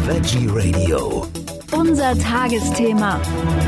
Veggie Radio. Unser Tagesthema.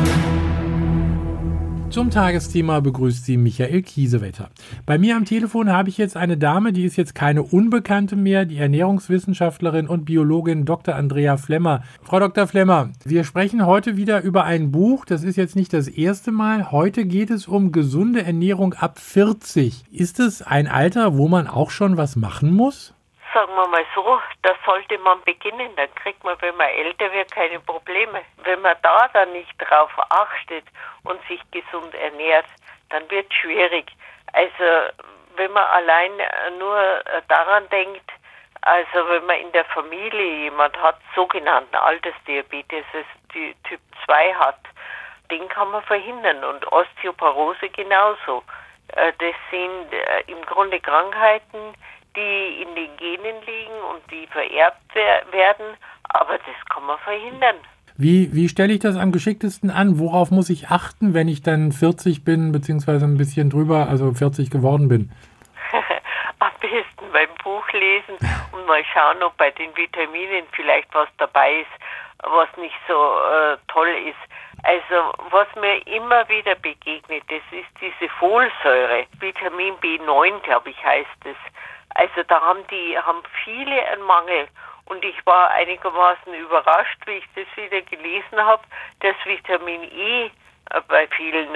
Zum Tagesthema begrüßt Sie Michael Kiesewetter. Bei mir am Telefon habe ich jetzt eine Dame, die ist jetzt keine Unbekannte mehr, die Ernährungswissenschaftlerin und Biologin Dr. Andrea Flemmer. Frau Dr. Flemmer, wir sprechen heute wieder über ein Buch, das ist jetzt nicht das erste Mal. Heute geht es um gesunde Ernährung ab 40. Ist es ein Alter, wo man auch schon was machen muss? Sagen wir mal so, da sollte man beginnen, dann kriegt man, wenn man älter wird, keine Probleme. Wenn man da dann nicht drauf achtet und sich gesund ernährt, dann wird es schwierig. Also wenn man allein nur daran denkt, also wenn man in der Familie jemand hat, sogenannten Altersdiabetes, die Typ 2 hat, den kann man verhindern und Osteoporose genauso. Das sind im Grunde Krankheiten, die in den Genen liegen und die vererbt werden, aber das kann man verhindern. Wie stelle ich das am geschicktesten an? Worauf muss ich achten, wenn ich dann 40 bin, beziehungsweise ein bisschen drüber, also 40 geworden bin? Am besten beim Buch lesen und mal schauen, ob bei den Vitaminen vielleicht was dabei ist, was nicht so toll ist. Also was mir immer wieder begegnet, das ist diese Folsäure, Vitamin B9, glaube ich, heißt es. Also da haben viele einen Mangel und ich war einigermaßen überrascht, wie ich das wieder gelesen habe, dass Vitamin E bei vielen,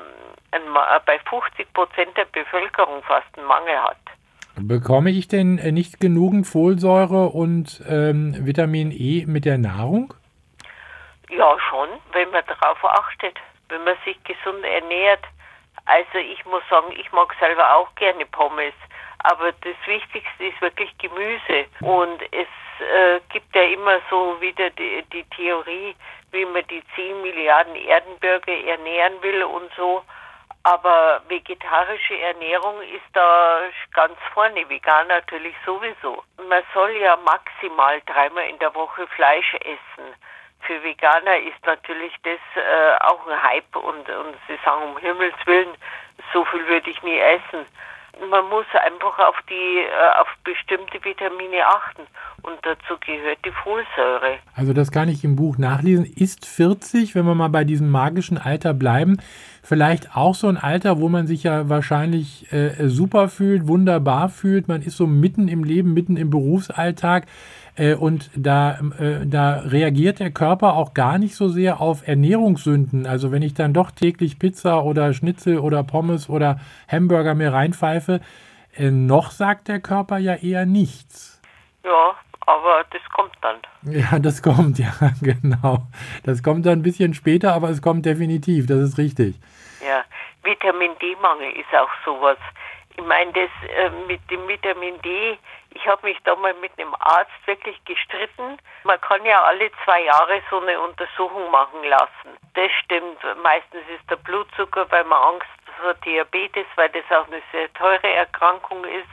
bei 50% der Bevölkerung fast einen Mangel hat. Bekomme ich denn nicht genügend Folsäure und Vitamin E mit der Nahrung? Ja, schon, wenn man darauf achtet, wenn man sich gesund ernährt. Also ich muss sagen, ich mag selber auch gerne Pommes. Aber das Wichtigste ist wirklich Gemüse. Und es gibt ja immer so wieder die Theorie, wie man die 10 Milliarden Erdenbürger ernähren will und so. Aber vegetarische Ernährung ist da ganz vorne, vegan natürlich sowieso. Man soll ja maximal 3-mal in der Woche Fleisch essen. Für Veganer ist natürlich das auch ein Hype und sie sagen, um Himmels Willen, so viel würde ich nie essen. Man muss einfach auf bestimmte Vitamine achten und dazu gehört die Folsäure. Also das kann ich im Buch nachlesen. Ist 40, wenn wir mal bei diesem magischen Alter bleiben, vielleicht auch so ein Alter, wo man sich ja wahrscheinlich super fühlt, wunderbar fühlt. Man ist so mitten im Leben, mitten im Berufsalltag und da reagiert der Körper auch gar nicht so sehr auf Ernährungssünden. Also wenn ich dann doch täglich Pizza oder Schnitzel oder Pommes oder Hamburger mir reinpfeife, noch sagt der Körper ja eher nichts. Ja, aber das kommt dann. Ja, das kommt, ja, genau. Das kommt dann ein bisschen später, aber es kommt definitiv, das ist richtig. Ja, Vitamin D-Mangel ist auch sowas. Ich meine, das mit dem Vitamin D, ich habe mich da mal mit einem Arzt wirklich gestritten. Man kann ja alle 2 Jahre so eine Untersuchung machen lassen. Das stimmt. Meistens ist der Blutzucker, weil man Angst vor Diabetes, weil das auch eine sehr teure Erkrankung ist.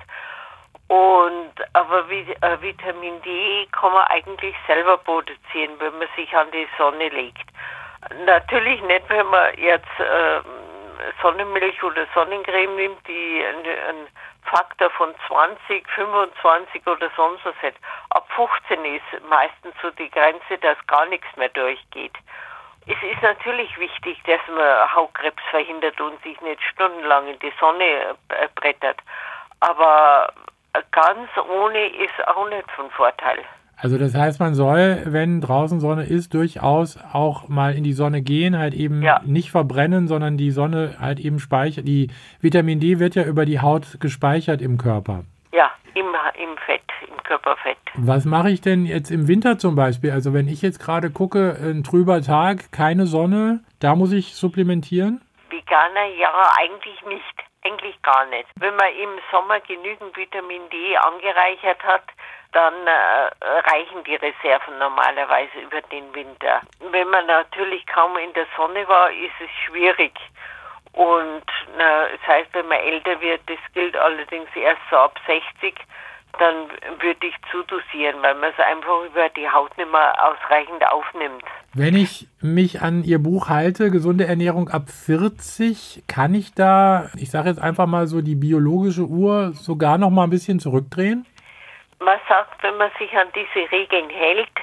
Aber Vitamin D kann man eigentlich selber produzieren, wenn man sich an die Sonne legt. Natürlich nicht, wenn man jetzt Sonnenmilch oder Sonnencreme nimmt, die einen Faktor von 20, 25 oder sonst was hat. Ab 15 ist meistens so die Grenze, dass gar nichts mehr durchgeht. Es ist natürlich wichtig, dass man Hautkrebs verhindert und sich nicht stundenlang in die Sonne brettert. Aber ganz ohne ist auch nicht von Vorteil. Also das heißt, man soll, wenn draußen Sonne ist, durchaus auch mal in die Sonne gehen, halt eben nicht verbrennen, sondern die Sonne halt eben speichert. Die Vitamin D wird ja über die Haut gespeichert im Körper. Ja, im Fett, im Körperfett. Was mache ich denn jetzt im Winter zum Beispiel? Also wenn ich jetzt gerade gucke, ein trüber Tag, keine Sonne, da muss ich supplementieren? Veganer, ja, eigentlich nicht. Eigentlich gar nicht. Wenn man im Sommer genügend Vitamin D angereichert hat, dann reichen die Reserven normalerweise über den Winter. Wenn man natürlich kaum in der Sonne war, ist es schwierig. Und das heißt, wenn man älter wird, das gilt allerdings erst so ab 60, dann würde ich zudosieren, weil man es einfach über die Haut nicht mehr ausreichend aufnimmt. Wenn ich mich an Ihr Buch halte, Gesunde Ernährung ab 40, kann ich da, ich sage jetzt einfach mal so, die biologische Uhr sogar noch mal ein bisschen zurückdrehen? Man sagt, wenn man sich an diese Regeln hält,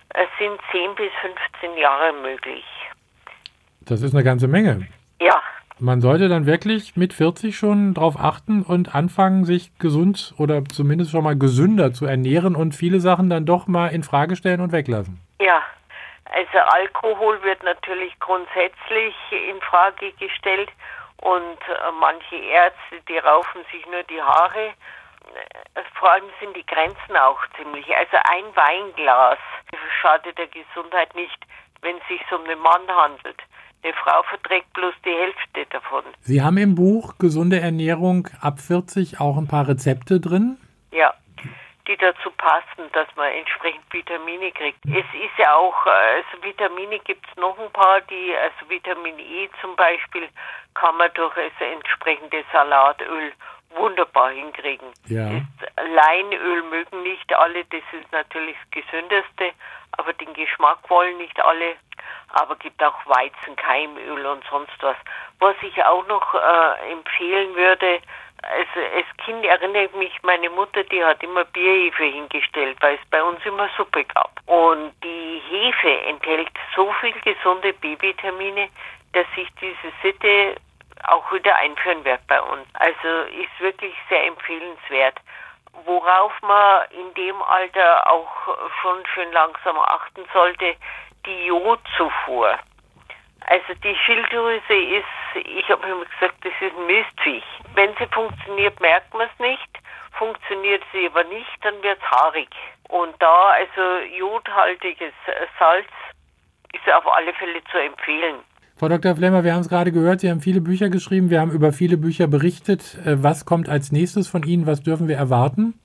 Es sind 10 bis 15 Jahre möglich. Das ist eine ganze Menge. Ja. Man sollte dann wirklich mit 40 schon darauf achten und anfangen, sich gesund oder zumindest schon mal gesünder zu ernähren und viele Sachen dann doch mal in Frage stellen und weglassen. Ja, also Alkohol wird natürlich grundsätzlich in Frage gestellt und manche Ärzte, die raufen sich nur die Haare. Vor allem sind die Grenzen auch ziemlich. Also ein Weinglas schadet der Gesundheit nicht, wenn es sich um einen Mann handelt. Eine Frau verträgt bloß die Hälfte davon. Sie haben im Buch Gesunde Ernährung ab 40 auch ein paar Rezepte drin? Ja, die dazu passen, dass man entsprechend Vitamine kriegt. Es ist ja auch, also Vitamine gibt es noch ein paar, also Vitamin E zum Beispiel, kann man durch das entsprechende Salatöl wunderbar hinkriegen. Ja. Das Leinöl mögen nicht alle, das ist natürlich das Gesündeste, aber den Geschmack wollen nicht alle. Aber gibt auch Weizenkeimöl und sonst was. Was ich auch noch empfehlen würde, also als Kind erinnere ich mich, meine Mutter, die hat immer Bierhefe hingestellt, weil es bei uns immer Suppe gab. Und die Hefe enthält so viel gesunde B-Vitamine, dass sich diese Sitte auch wieder einführen wird bei uns. Also ist wirklich sehr empfehlenswert. Worauf man in dem Alter auch schon schön langsam achten sollte, die Jodzufuhr. Also die Schilddrüse ist, ich habe immer gesagt, das ist ein Mistviech. Wenn sie funktioniert, merkt man es nicht. Funktioniert sie aber nicht, dann wird es haarig. Und da also jodhaltiges Salz ist auf alle Fälle zu empfehlen. Frau Dr. Flemmer, wir haben es gerade gehört, Sie haben viele Bücher geschrieben, wir haben über viele Bücher berichtet. Was kommt als nächstes von Ihnen? Was dürfen wir erwarten?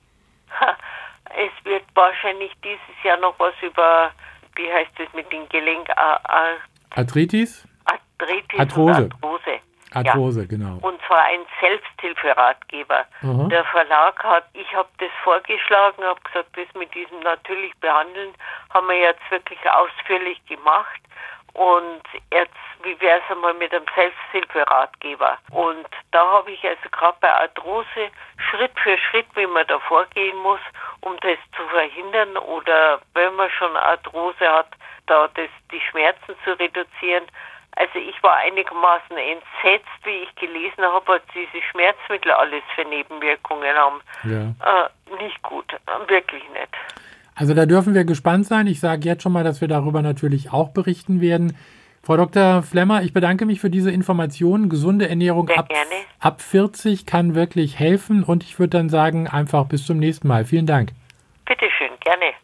Es wird wahrscheinlich dieses Jahr noch was über, wie heißt es mit dem Gelenk? Arthritis? Arthritis Arthrose. und Arthrose. Arthrose, ja. genau. Und zwar ein Selbsthilferatgeber. Der Verlag ich habe das vorgeschlagen, habe gesagt, das mit diesem natürlich behandeln, haben wir jetzt wirklich ausführlich gemacht. Und jetzt, wie wäre es einmal mit einem Selbsthilferatgeber? Und da habe ich also gerade bei Arthrose Schritt für Schritt, wie man da vorgehen muss, um das zu verhindern oder wenn man schon Arthrose hat, die Schmerzen zu reduzieren. Also ich war einigermaßen entsetzt, wie ich gelesen habe, was diese Schmerzmittel alles für Nebenwirkungen haben. Ja. Nicht gut, wirklich nicht. Also da dürfen wir gespannt sein. Ich sage jetzt schon mal, dass wir darüber natürlich auch berichten werden. Frau Dr. Flemmer, ich bedanke mich für diese Informationen. Gesunde Ernährung ab 40 kann wirklich helfen und ich würde dann sagen, einfach bis zum nächsten Mal. Vielen Dank. Bitteschön, gerne.